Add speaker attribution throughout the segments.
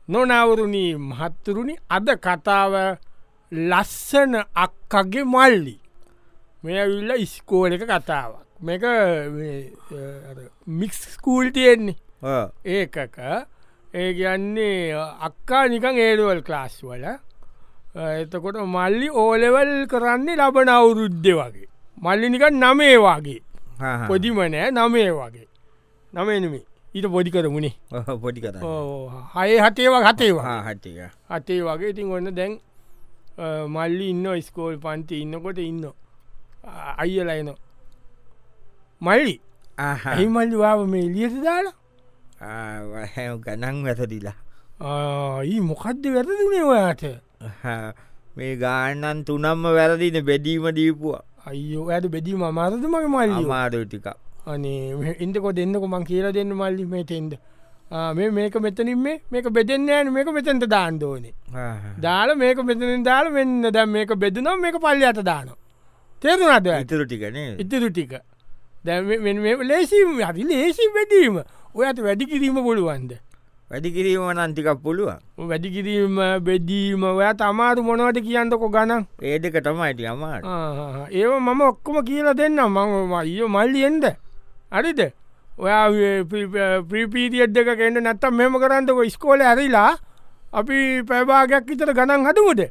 Speaker 1: නොනවරුණී මහත්තුරුණි අද කතාව ලස්සන අක්කගේ මල්ලි මේ විල්ල ඉස්කෝල එක කතාවක් මේක මික්ස් ස්කූල් තියෙන්නේ ඒකක ඒ කියන්නේ අක්කා නිකං ඒඩවල් ක්ලාස් වල එතකොට මල්ලි ඕලෙවල් කරන්නේ ලබන අවුරුද්ධ වගේ මල්ලි නිකන් නමේ වගේ පොදිමනෑ නමේ වගේ නමේනමේ ඊට පොඩි කරමුණේ
Speaker 2: පොඩි කර
Speaker 1: හය හතේවා හතේවා
Speaker 2: හටික
Speaker 1: අතේ වගේ ඉතින් ඔන්න දැන් මල්ලි ඉන්න ස්කෝල් පන්ති ඉන්නකොට ඉන්න අයියලයින මල්ලි ඇහි මල්ලි වාව මේ එලියට දාලා
Speaker 2: ගනන් වැසදිලා
Speaker 1: ඊ මොකක්ද වැරදිනේ ඔයාට
Speaker 2: මේ ගානන් තුනම්ම වැරදින බෙදීම දීපුවා
Speaker 1: අයියෝ ඇයට බෙදීම අමාරද මගේ මල්ලි
Speaker 2: මාරටික
Speaker 1: අනේ ඉන්දකො දෙන්නක මං කියලා දෙන්න මල්ලි මේටෙන්ද මේක මෙතනින් මේක බෙදෙන්න ෑන මේක මෙතැන්ට දාන්න ඕනේ දාල මේක මෙතනින් දාල වෙන්න දැ මේක බෙදනම් මේක පල්ලයට දාන තේරුනද
Speaker 2: ඉතුරු ටිකනේ
Speaker 1: ඉතුරු ටික දැ ලේසිම් හරි ලේසි බෙදීම ඔයට වැඩි කිරීම පුළුවන්ද
Speaker 2: වැඩි කිරීම නන්තිකක් පුළුවන්
Speaker 1: වැඩි කිරීම බෙදීම ඔයා තමාරු මොනවට කියන්නකො ගණන්
Speaker 2: ඒදක තමයිට අමාට
Speaker 1: ඒව මම ඔක්කොම කියලා දෙන්න මම ඊය මල්ලියෙන්ද අරිද ඔයා ප්‍රීපීතියද් දෙක කෙන්ට නැත්තම් මෙම කරන්නකො ස්කෝල ඇරිලා අපි පැබාගයක් විතර ගණන් හටමුද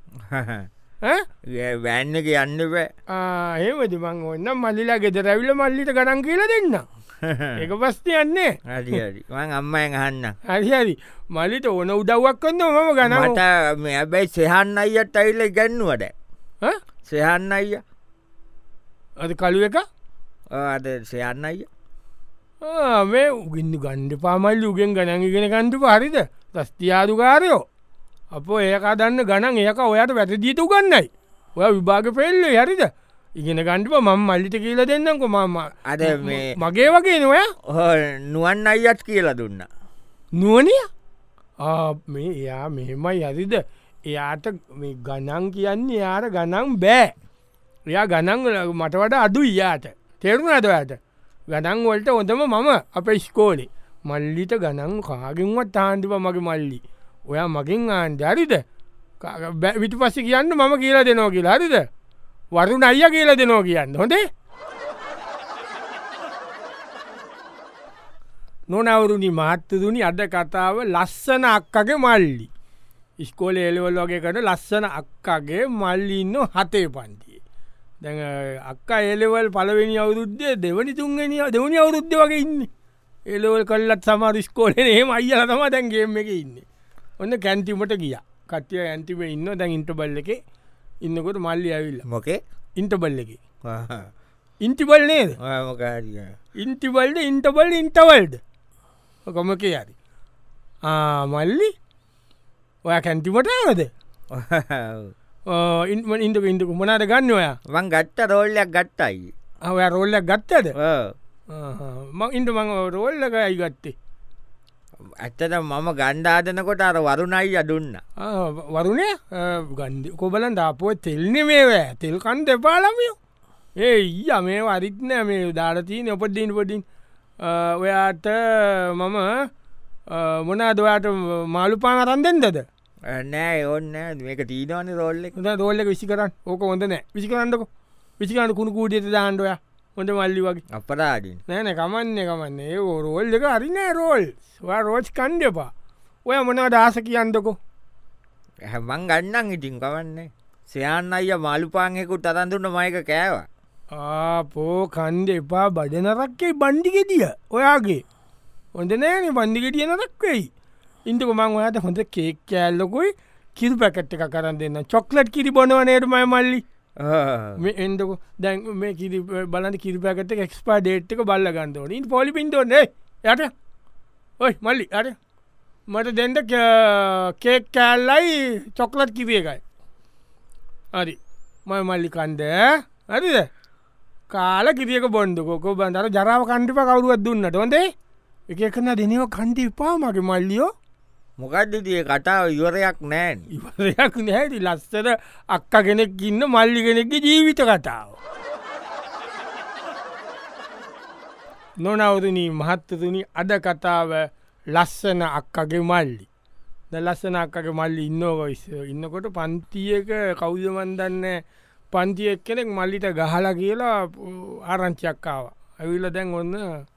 Speaker 2: වැන්න එක යන්න බෑ
Speaker 1: ඒමති මං ඔන්න මල්ලිලා ගෙද රැවිල මල්ලිට ගණන් කියල දෙන්න එක පස්ති යන්නේ
Speaker 2: හරිමං අම්මයෙන් අහන්න
Speaker 1: හරිහරි මල්ලිට ඕන උදව්වක් කන්න මම ගනට
Speaker 2: ඇබැයි සෙහන්න අයියට ඇයිල්ල ගැන්නුවට සෙහන්න අයිය
Speaker 1: අද කළු එක
Speaker 2: අද සයන්න අයිය
Speaker 1: මේ උගින්දු ගණ්ඩ පාමල්ලි උගෙන් ගණන්ගෙන කණ්ඩු පරිද තස්තියාදුකාරයෝ අපෝ ඒක දන්න ගණන් ඒක ඔයාට වැටදීතු ගන්නයි ඔය විභාග පෙල්ල හරිද ඉගෙන ගණ්ඩිප මම මල්ලිට කියල දෙන්නකො මම
Speaker 2: අද මේ
Speaker 1: මගේ වගේ නොය
Speaker 2: නුවන් අයියත් කියලා දුන්න
Speaker 1: නුවනිය මේ එයා මෙහෙමයි හරිද එයාට ගණන් කියන්නේ යාර ගණන් බෑ එයා ගණන් මට වඩ අඩු යාට තෙරුණ ඇතයට ගණන් වලට හොඳම මම අප ස්කෝලේ මල්ලිට ගණන් කාගෙන්වත් තාන්ඩිප මගේ මල්ලි ඔයා මකින් ආන්ඩ හරිද විට පස්සි කියන්න මම කියලා දෙනෝ කියලා හරිද වරුණ අයිය කියල දෙනෝ කියන්න හොඳේ නොනවරුණි මහත්තතුනි අද කතාව ලස්සන අක්කගේ මල්ලි ඉස්කෝල එලවල් වගේ කට ලස්සන අක්කගේ මල්ලින්න හතේ පන්තියේ දැ අක්ක එලවල් පලවෙනි අවුරුද්ධය දෙවනි තුන්ගනි දෙවනි අවුරුද්ධ වගේ ඉන්න එලවල් කල්ලත් සමර ස්කෝලන ඒම අයිල තම දැන්ගේම එක ඉන්න ඔන්න කැන්තිමට ගිය කට්ටිය ඇන්තිම ඉන්න දැන් ඉන්ට බල්ල එක ඉන්නකොට මල්ලි ඇවිල්ල
Speaker 2: මොකේ
Speaker 1: ඉන්ටබල්ල එක ඉන්ටිබල් නේද ඉන්ටිබල්ද ඉන්ටබල් ඉන්ටවල්ද කොමක යරි මල්ලි ඔය කැන්තිමට ඇවද ඉන්ට ඉන්ටක මොනාට ගන්න ඔයා
Speaker 2: වන් ගත්ත රෝල්ලයක් ගත්තයි
Speaker 1: ඔය රෝල්ලක් ගත්තද ඉන්ට මං රෝල්ලක අයි ගත්තේ
Speaker 2: ඇත්තට මම ගණ්ඩාදනකොට අර වරුණයි අඩුන්න
Speaker 1: වරුණේ ගන්ඩ කොබලන් දාපුුව තෙල්නෙ මේවෑ තෙල්කන් දෙපාලමියෝ ඒ ඊය මේ වරිත්නෑ මේ දාරතිීන ඔපදීන් පොඩින් ඔයාට මම මොනාදවාට මාළු පාන අරන්දෙන්දද
Speaker 2: නෑ ඔන්න මේක තීනවන රෝල්ලෙ
Speaker 1: රෝල්ලක විසි කරන්න ඕක හොඳ නෑ විසිකරන්නක විසිකන්න කුණු කූඩියට දාන්ඩුව හොඳ මල්ලි වගේ
Speaker 2: අපරාඩින්
Speaker 1: නෑන කමන්න කමන්න ඒ රෝල් එක හරිනෑ රෝල් රෝච් කණ්ඩපා ඔය මොනව දහස කියන්නකො
Speaker 2: හැමන් ගන්නන් ඉටින් කවන්නේ සයන්න අය මාළුපාංහෙකුට තරන්දුන්න මයක කෑවා
Speaker 1: ආපෝ කන්ඩ එපා බජනරක්කේ බන්්ඩිගෙටිය ඔයාගේ හොඳ නෑන බන්ඩිගෙටිය නරක්වෙයි ඉන්ටක මං ඔයාට හොඳ කේක් කෑල්ලොකුයි කිරු පැකට් එක කරන්න දෙන්න චොක්ලට් කිරි බොනව නේටමයි මල්ලි එන්ඩක දැන් මේ කිරි බලන්න කිරි පැකට එක්ස්පා ඩේට් එක බල්ල ගන්නවන ඉට පොලි පින්ටෝන්නේ යට ඔයි මල්ලි අට මට දෙන්ට කේක් කෑල්ලයි චොක්ලට් කිරිය එකයි හරි මය මල්ලි කන්ද හරිද කාල කිරියක බොන්්ඩකොකෝ බන්දර ජරාව කණ්ඩිප කවරුවත් දුන්නට හොඳේ එකකන දෙනව කණ්ඩි පා මගේ මල්ලියෝ
Speaker 2: මොකක්දතිය කටාව ඉවරයක් නෑන්
Speaker 1: ඉවරයක් නැහැටි ලස්සට අක්ක කෙනෙක් ඉන්න මල්ලි කෙනෙක්ගේ ජීවිත කටාව නොනවරණී මහත්තතුනි අද කතාව ලස්සන අක්කගේ මල්ලි ලස්සනක්කගේ මල්ලි ඉන්නෝවයිස් ඉන්නකොට පන්තියක කෞදමන්දන්න පන්තියක් කෙනෙක් මල්ලිට ගහලා කියලා ආරංචියක්කාව ඇවිල්ල දැන් ඔන්න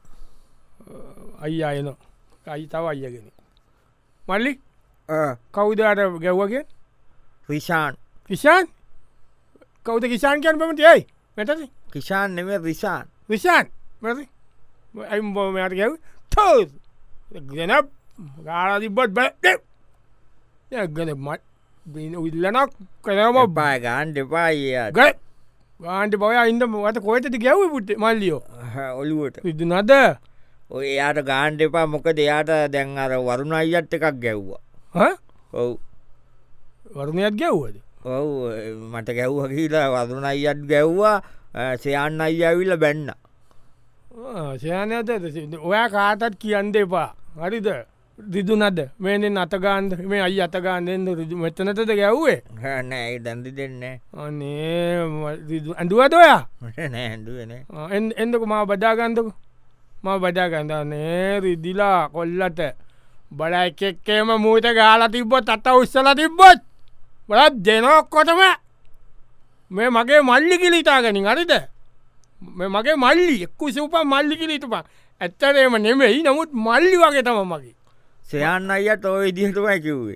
Speaker 1: අයි අයන අයි තව අයගෙන මල්ලි කෞදට ගැව්වගේ
Speaker 2: රිෂාන්
Speaker 1: කිෂාන් කෞද කිෂාන් කියන් පමට යයි මැට
Speaker 2: කිෂාන් නෙම රිෂාන්
Speaker 1: විෂාන් ඇම් බෝමයට ගැව් තෝ ගෙන ගාලා තිබ්බත් බැ ගන මත් ඉල්ලනක් කරම
Speaker 2: බා ගාන් දෙපාය
Speaker 1: ගාන්ට බය ඉන්න මට කොයටට ගැව් පුට් මල්ලියෝ
Speaker 2: ඔලුවට
Speaker 1: විදු නද
Speaker 2: ඔය එයාට ගාන්ඩ එපා මොක දෙයාට දැන් අර වරුණ අයිත් එකක් ගැව්වා ඔව්
Speaker 1: වරුණයක් ගැව්වද
Speaker 2: ඔව් මට ගැව්ව කියලා වරුණ අයිත් ගැව්වා සයන්න අයි ඇවිල්ල බැන්න
Speaker 1: සයන ඇත ඔයා කාටත් කියන්න එපා හරිද රිදු නද මේනෙන් අතගාන්ද මේ අයි අතගාන්නෙන්ද රිදු මෙතනතද ගැව්වේ
Speaker 2: නෑ දැන්දි දෙන්න
Speaker 1: අනේ ඇඩුවද ඔයා
Speaker 2: නෑ ඇඩුවන
Speaker 1: එන්දක මා බදාගන්දක ම බදාගන්දනේ රිදිලා කොල්ලට බල එකෙක්කේම මූත ගාල තිබ්බොත් අත උත්සල තිබ්බොත් බලත් දෙනොක්කොටම මේ මගේ මල්ලි කිලිතාගනින් අරිද මගේ මල්ලි එක්කු සූපා මල්ලි කිලිතුපා ඇත්තරේම නෙමෙයි නමුත් මල්ලි වගේ තම මගේ
Speaker 2: සයන්න අයිත් ඔය ඉදිහටමයි කිව්වේ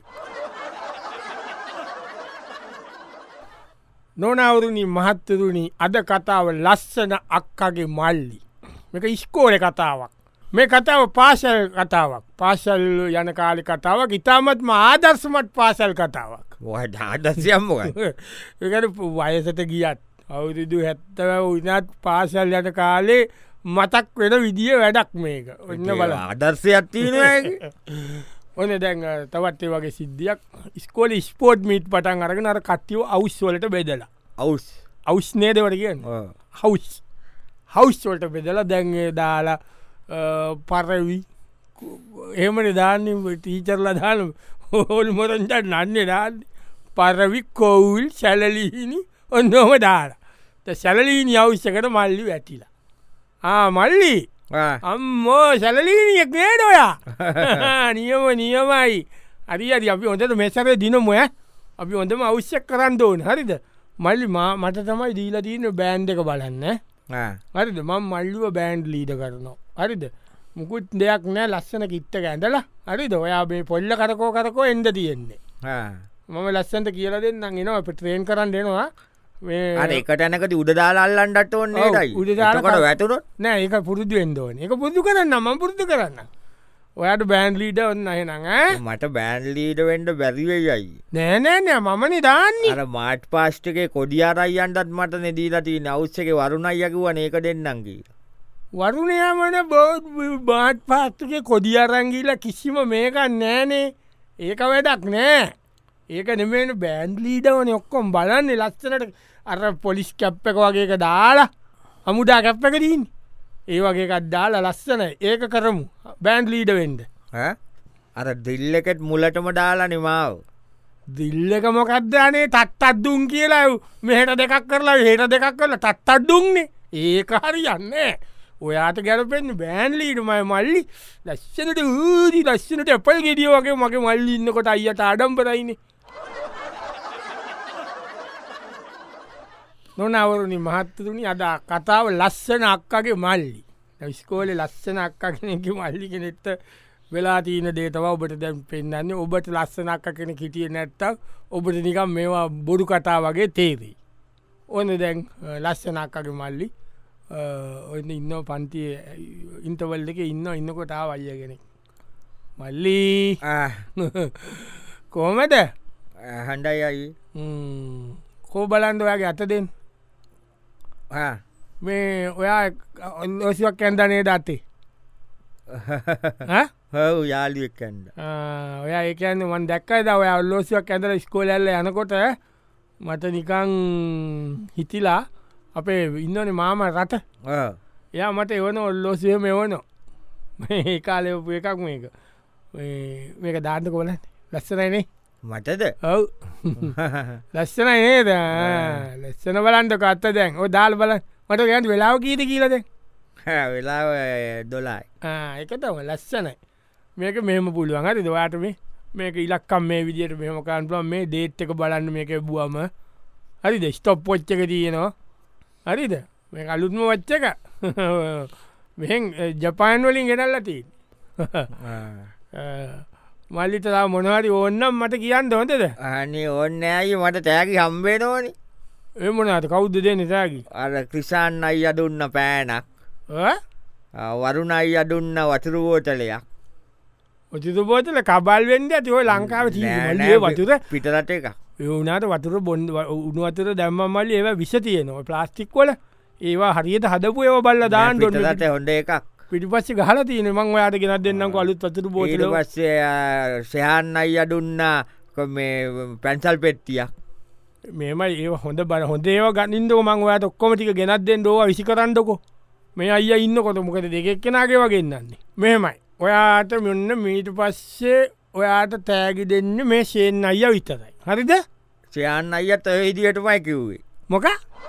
Speaker 1: නොනවරුණි මහත්තරුණි අද කතාව ලස්සන අක්කගේ මල්ලි මේක ඉස්කෝල කතාවක් මේ කතාව පාසල් කතාවක් පාසල් යන කාලි කතාවක් ඉතාමත්ම ආදර්ශමත් පාසල් කතාවක්
Speaker 2: ආදර්ශයම්මක
Speaker 1: ඒකට වයසට ගියත් අවුරුදු 70 උනත් පාසල් යන කාලේ මතක් වෙන විදිිය වැඩක් මේක ඔන්න බල
Speaker 2: ආදර්ශයක් තියන
Speaker 1: ඔන්න දැන් තවත්ේ වගේ සිද්ධියක් ස්කෝල ස්පෝට් මීට් පටන් අරගෙන අර කට්ටියව අවස්වලට බෙදලා
Speaker 2: අවුස්
Speaker 1: අවුස් නේදවට කියන්න හවස් හවස්වලට බෙදලා දැන්ගේ දාලා පරවි එහමට දාන්න ටීචර්ල දාන හෝල් මොරන්ට නන්නේ දාන්න පරවි කෝවුල් සැලලිහිනි ඔන්නෝම දාලා සැලලීනි අවශ්‍යකට මල්ලි වැටිලා මල්ලි අම්මෝ සැලලීනියක් නේද ඔයා නියමයි අරි අරි අපි හොඳට මෙසර දිනමය අපි හොඳම අවශ්‍යයක් කරන්න ඕන හරිද මල්ලි මට තමයි දීලා දීන බෑන්් එක බලන්න හරිද මං මල්ලිව බෑන්ඩ් ලීඩ කරනවා හරිද මුකුත් දෙයක් නෑ ලස්සන කිත්ත ඇඳලා හරිද ඔයා මේ පොල්ල කරකෝ එන්ද තියෙන්නේ මම ලස්සන්ට කියල දෙන්නම් එනවා අප ට්‍රේන් කරන්න දෙනවා
Speaker 2: එකට ඇනකට උඩදාලාල්ලන්ඩට ඔන්නේ උඩදාලකට වැතුරොත්
Speaker 1: නෑ ඒක පුරුදු එන්දෝන එක පුරුදු කරන්න ම පුරුදු කරන්න ඔයාට බෑන්් ලීඩ ඔන්න එනඟ
Speaker 2: මට බෑන්් ලීඩ වෙන්ඩ බැරිවයයි
Speaker 1: නෑනෑ මමනි දාන්නේ
Speaker 2: අර මාට් පාස්්ටගේ කොඩියාරයියන්ටත් මට නෙදීලති නවස්සක වරුණයියකුවන ඒක දෙන්නන්ගේ
Speaker 1: වරුණයාමන බෝඩ් බාට් පාස්තුගේ කොඩියරංගීල කිසිම මේක නෑනේ ඒක වැඩක් නෑ ඒක නෙමෙන බෑන්් ලීඩවන ඔක්කොම් බලන්නේ ලස්සනට අර පොලිස් කැප් එක වගේක දාලා අමුඩා කැප් එක දීන් ඒ වගේකත් දාලා ලස්සන ඒක කරමු බෑන්් ලීඩ වෙන්ඩ
Speaker 2: අර දිල්ලකෙත් මුලටම දාලා නිමාව
Speaker 1: දිල්ලක මොකක්දානේ තත් අත්දුන් කියලා මෙහට දෙකක් කරලා හට දෙකක් කරලා තත් අත්දුන්නේ ඒක හරි යන්නේ ඔයාට ගැරපෙන් බෑන් ලීඩමයි මල්ලි ලස්සනට ඌදි ලස්සනට එපල් ගෙඩිය වගේ මගේ මල්ලි ඉන්නකොට අයියට අඩම්බරයින නොනවරුණි මහත්තතුනි අද කතාව ලස්සන අක්කගේ මල්ලි විස්කෝල ලස්සන අක්කගෙනක මල්ලි කෙනෙත්ත වෙලා තියන දේතව ඔබට දැම් පෙන්න්නන්නේ ඔබට ලස්සන අක්ක කෙන හිටිය නැත්තක් ඔබට නිකම් මේවා බොරු කතා වගේ තේරී ඕන දැන් ලස්සන අක්කගේ මල්ලි ඔන්න ඉන්න පන්තිය ඉන්ටවල් දෙක ඉන්නකොට ආවල්යගෙන මල්ලී කෝමද
Speaker 2: හන්ඩයි අයි
Speaker 1: කෝ බලන්ද ඔයාගේ අත දෙෙන් මේ ඔයා ඔසිවක් ඇන්දනේ දත්තේ
Speaker 2: හව යාලියෙක්කන්ද
Speaker 1: ඔයා ඒකන්න මන් දැක්කයි ද ඔයා ඔල්ලෝසිවක් ඇඳල ස්කෝලල්ල යනකොට මට නිකං හිතිලා අපේ ඉන්නන මාම රට එයා මට එවන ඔල්ලෝසිය මෙවනො මේ කාලය එකක් මේක දාන්නක බලන්න ලස්සනයිනේ
Speaker 2: මටද
Speaker 1: ඔව් ලස්සන නේද ලස්සන බලන්ට කත්ත දැන් ඔ දාල් බල මට ගැට වෙලාව කීද කියලද
Speaker 2: වෙලා 12යි
Speaker 1: එකතම ලස්සනයි මේක මෙම පුළුවන් හරි දවාට මේක ඉලක්කම් මේ විදියට මෙමකාන්පුල මේ දේට් එක බලන්න මේක බුවම හරිද ස්ටොප් පොච්ච එක තියෙනවා හරිද මේ අලුත්ම වච්ච එක මෙ ජපාන් වලින් ගෙනල්ලති මල්ලිතලා මොනවාරි ඕන්නම් මට කියන්න හොඳද
Speaker 2: අනි ඔන්න ඇයි මට තෑකි හම්බේ නෝනි
Speaker 1: එමනාට කෞද්ද දෙන්න තෑකි
Speaker 2: අර ක්‍රිසාන් අයි අදුන්න පෑනක් වරුණ අයි අදුන්න වතුරුවෝටලයක්
Speaker 1: ඔතිතු බෝතල කබල් වෙන්ඩ ඇති ඔය ලංකාව වතුර
Speaker 2: පිටරට එක
Speaker 1: වනාට වතුර බොන්ඩ උනුවතර දැම්ම මල්ලි ඒව විස තියනවා ප්ලාස්ටික් වල ඒවා හරියට හදපු ඒව බල්ල දාන්න
Speaker 2: ට හොඳ එකක්
Speaker 1: පිටිපස්ස ගහල තියන මං ඔයාට ගෙනත් දෙන්නම් අලුත් වතුර බෝතල
Speaker 2: පස්සේ සයන් අයි අදුන්න මේ පැන්සල් පෙට්ටියක්
Speaker 1: මේමයි ඒ හොඳ බල හොඳ ඒව ගනින්ද මං ඔයාට ඔක්කොමටික ගෙනත් දෙන්න දෝව විසි කරන්නකො මේ අය ඉන්න කොට මොකද දෙකෙක් කෙනගේ වගේන්නන්නේ මෙහෙමයි ඔයාට මෙන්න මීට පස්සේ ඔයාට තෑගි දෙන්න මේ ශයෙන් අයිය විතරයි හරිද
Speaker 2: සයන් අයිත් ඉදිටමයි කිව්වේ
Speaker 1: මොක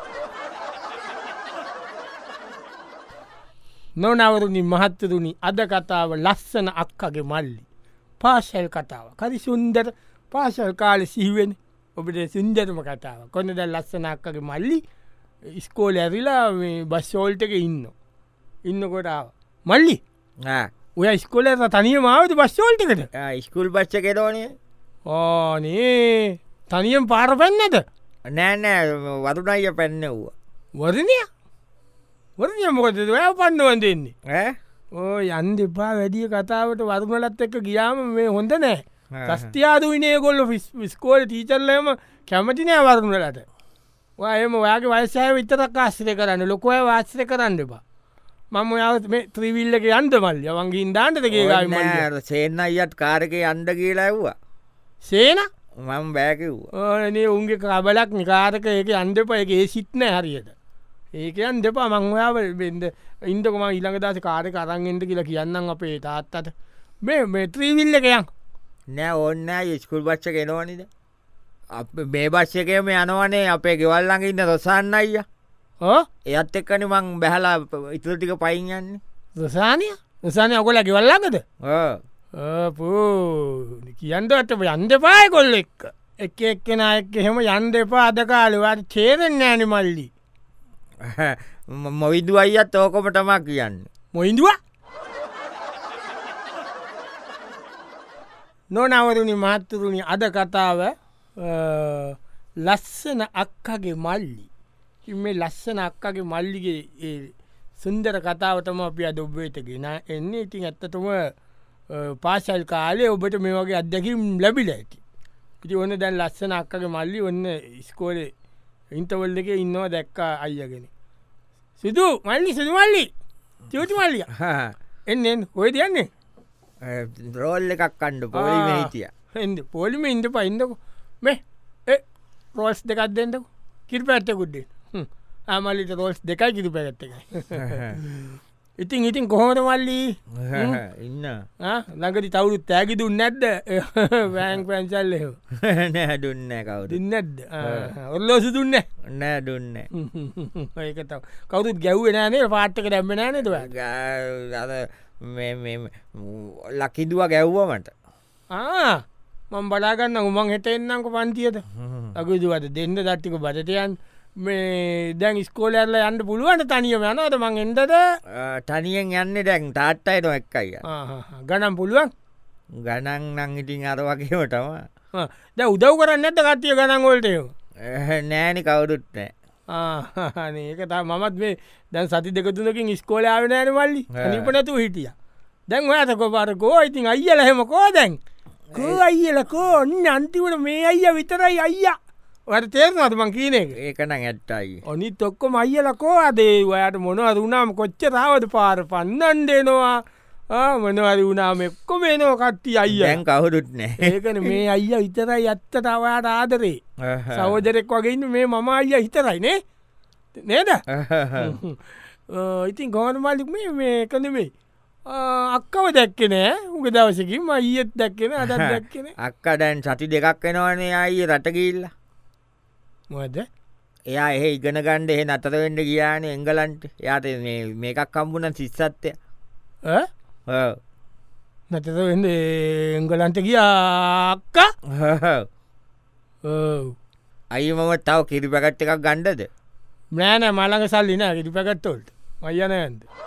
Speaker 1: නොනවරුණි මහත්තරුණි අද කතාව ලස්සන අක්කගේ මල්ලි පාශල් කතාව කරි සුන්දර පාශල් කාල සිහිවෙන ඔබට සුන්දරම කතාව කොන්න දැ ලස්සන අක්කගේ මල්ලි ස්කෝල ඇරිලා බස්සෝල්ටක ඉන්න කොටාව මල්ලි ඔය ස්කොලට තනිය මාවත බස්සෝල්ටකට
Speaker 2: ස්කුල් බච්ච කෙරෝනේ
Speaker 1: ඕනේ තනියම් පාර පැන්නද
Speaker 2: නෑනෑ වරුණයිය පැන්න වූ
Speaker 1: වරණය වරණය මොකද ඔය පන්නවන් දෙන්නේ ඕ යන් දෙපා වැඩිය කතාවට වරුණලත් එක්ක ගියාම මේ හොඳ නෑ ප්‍රස්තියාද විනේ ගොල්ල විස්කෝල තීචරලම කැමති නෑ වරුණලට එම ඔයාගේ වයසය විතරක් ආශ්‍රය කරන්න ලොකොය වාශ්‍රය කරන්න එපා මම ඔයාත් මේ ත්‍රීවිල්ලක යන්ද මල්ය වන්ගින් දාන්නටගේ
Speaker 2: සේන අයත් කාරක යන්ඩ කියලා ඇව්වා
Speaker 1: සේන
Speaker 2: මම බෑකිව්
Speaker 1: ඕනේ උන්ගේ කබලක් නිකාරක ඒක අන්දප එක ඒ සිත්න හරියට ඒක අන් දෙපා මංවයාව බෙන්ද ඉන්දකොම ඉළඟ දස කාරක අරන්ගෙන්ට කියලා කියන්නම් අපේ තාත්තට මේ ත්‍රීවිල්ලකයන්
Speaker 2: නෑ ඔන්න ස්කුල් බච්ච කෙනවනිද මේ බශ්‍යකයම යනවනේ අපේ ගෙවල්ලඟ ඉන්න රොසන්න අයිය එයත් එක්කන මං බැහලා ඉතුරටික පයින් යන්නේ
Speaker 1: රසානය රසානය ඔකොල ගෙවල්ලඟද පෝ කියන්ද අට යන්ද පාය කොල්ල එක්ක එක්කෙන එක් එහෙම යන්ද එපා අදකාලවාට චේරෙන් ෑන මල්ලි
Speaker 2: මොවිදු අයිත් ඕකොම තමා කියන්න
Speaker 1: මොයින්දුව නොනවරුණි මහත්තරුණි අද කතාව ලස්සන අක්කගේ මල්ලි මේ ලස්සන අක්කගේ මල්ලිගේ සුන්දර කතාවතම අපි අද ඔබ්බේට ගෙන එන්නේ ඉතින් ඇත්තටම පාසල් කාලේ ඔබට මේ වගේ අත්දැකිම් ලැබිල ඇති ඉති ඔන්න දැන් ලස්සන අක්කගේ මල්ලි ඔන්න ස්කෝලේ ඉන්ටවල් එක ඉන්නවා දැක්කා අයියගෙන සිදු මල්ලි සිදු මල්ලි චෝති මල්ලිය එන්න ඔය තියන්නේ
Speaker 2: රෝල් එකක් කණ්ඩ පොලිම හිටිය
Speaker 1: එ පොලිම ඉන්ට පයින්දක මේ රෝල්ස් දෙකක් දෙන්නක කිරි පැත්තකුඩ්ඩේ ආමල්ලිට රෝල්ස් දෙකයි කිරි පැගත්ත එකයි ඉතින් ඉතින් කොහොමද මල්ලි
Speaker 2: ඉන්න
Speaker 1: ළඟති තවුරු තෑගි දුන්න නැද්ද වෑන් පැන්සල්ල
Speaker 2: නෑ දුන්න කවු
Speaker 1: දුන්නද ඔල්ලෝසු දුන්න
Speaker 2: නෑ දුන්න
Speaker 1: ඒකතව කවුතුත් ගැව්ව නෑනේ පාට්ටක දැම්ම නෑනද
Speaker 2: ලකිදුව ගැව්වමට
Speaker 1: මං බලාගන්න උමන් හෙට එන්නංක පන්තියට අකුදුවට දෙන්න දට්ටික බටටයන් මේ දැන් ස්කෝලඇල්ල යන්න පුළුවන්ට තනියම යනද මං එන්දද
Speaker 2: තනියෙන් යන්න දැන් තාට්ටයිට එක්කයි
Speaker 1: ගනම් පුළුවන්
Speaker 2: ගණන් නං ඉටින් අර වගේමටම
Speaker 1: ද උදව් කරන්න ඇත කත්තිය ගණන්ගොල්ටයෝ
Speaker 2: නෑනි කවුරුත්නෑ
Speaker 1: ඒක මමත් මේ දැන් සති දෙකතුනකින් ස්කෝලාව නෑන මල්ලි නිපනතු හිටිය දැන් ඔයාතකො පරකෝ ඉතින් අයියල හෙම කෝ දැන් කෝ අයියලකෝ ඔන්න අන්තිවට මේ අයිය විතරයි අයියා වට තේරනට මං කියන එක
Speaker 2: ඒකන ඇත්තයි
Speaker 1: ඔනිත් ඔක්කොම අයියලකෝ අදේ ඔයාට මොනවද වුණාම කොච්ච රාවද පාර පන්නන්ඩේනවා මොනවද වුණාම එක්කො මේ නෝ කට්ටි අයියන්
Speaker 2: කවුරුත් නෑ
Speaker 1: ඒකන මේ අයිය විතරයි ඇත්තට අවයාට ආදරේ සවෝජරෙක් වගේන්න මේ මම අයිය හිතරයි නේ නේද ඉතින් ගෝන මලික් මේ කනෙමේ අක්කව දැක්කනෑ උග දවසකින් අයියත් දැක්කෙන අදත් දැක්කෙන
Speaker 2: අක්ක දැන් සති දෙකක් වෙනවානේ අයිය රටකිල්ල
Speaker 1: මොද
Speaker 2: එයා එහ ඉගෙන ගණ්ඩ එහ අතරවෙඩ ගියාන එංගලන්ට යාට මේකක් කම්බුණ සිස්සත්ය
Speaker 1: නැතද වෙන්න එංගලන්ට කියාක්ක
Speaker 2: අයි මම තව කිරි පැකට් එකක් ගණ්ඩද
Speaker 1: මෑනෑ මළඟ සල්ලින කිරි පැකට්ටොල්ට මයනඇන්ද